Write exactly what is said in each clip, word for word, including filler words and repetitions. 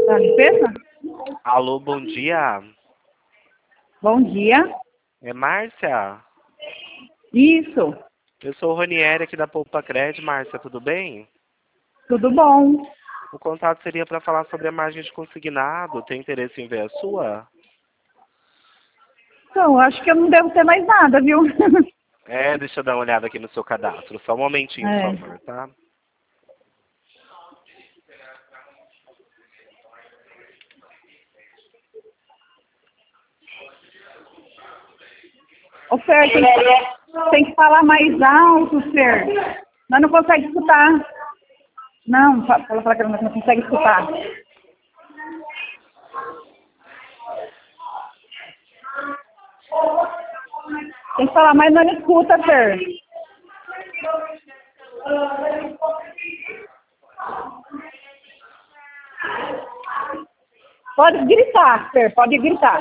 Da limpeza? Alô, bom dia. Bom dia. É Márcia? Isso. Eu sou o Ronieri aqui da Poupa Cred, Márcia, tudo bem? Tudo bom? O contato seria para falar sobre a margem de consignado. Tem interesse em ver a sua? Então, acho que eu não devo ter mais nada, viu? É, deixa eu dar uma olhada aqui no seu cadastro. Só um momentinho, por É. favor, tá? Ô, Fer, tem que, tem que falar mais alto, Fer. Nós não consegue escutar. Não, fa- fala pra que nós não consegue escutar. Tem que falar mais, nós não escuta, Fer. Pode gritar, Fer, pode gritar.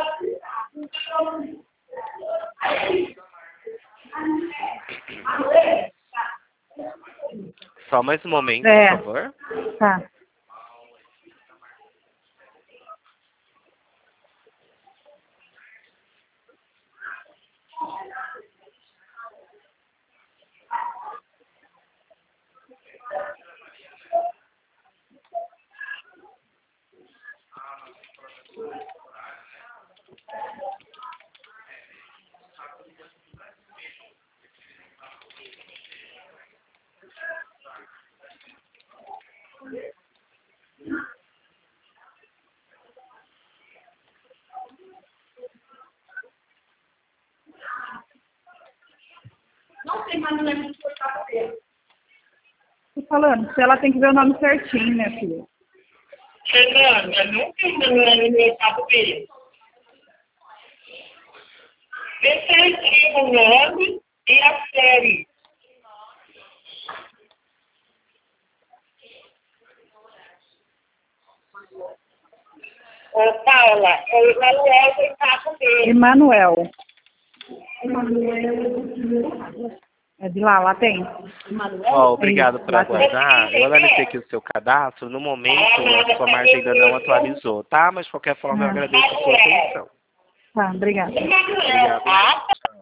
Só mais um momento, É. por favor. Tá. Não tem mais nome de cortar cabelo. Tô falando, se ela tem que ver o nome certinho, minha filha. Fernanda, não tem nome no meu cabelo. Vê se eu escrevo o nome e a série. Ô, Paula, é o Emanuel do Papo dele. Emanuel. É de lá, lá tem. Ó, obrigado por Lá aguardar. Eu analisei aqui o seu cadastro. No momento, a sua margem ainda não atualizou, tá? Mas, de qualquer forma, eu Ah. agradeço a sua atenção. Tá, obrigada. Emanuel, Obrigado. tá?